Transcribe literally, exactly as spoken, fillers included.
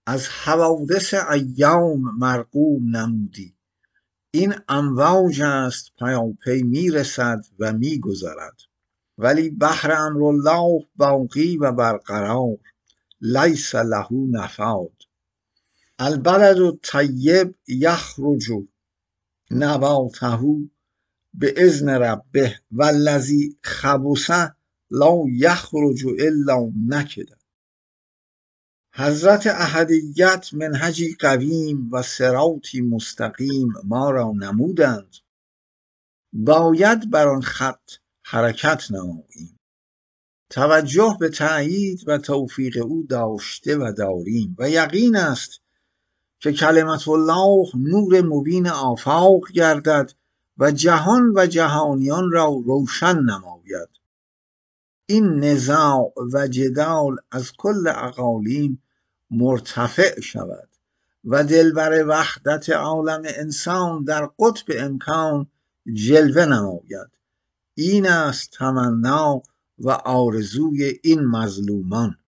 از حوادث ایام مرقوم نمودی. این امواج است پیاپی می رسد و می گذرد. ولی بحر امرالله باقی و برقرار، لیس له نفاد. البلد الطیب یخرج نباته باذن ربه والذی خبث لا یخرج الا نکدا. حضرت احدیت منهجی قویم و صراطی مستقیم ما را نمودند، باید بر آن خط حرکت نماییم. توجه به تأیید و توفیق او داشته و داریم و یقین است که کلمت الله نور مبین آفاق گردد و جهان و جهانیان را روشن نماید. این نزاع و جدال از کل اقالیم مرتفع شود و دلبر وحدت عالم انسان در قطب امکان جلوه نماید. این است تمنا و آرزوی این مظلومان.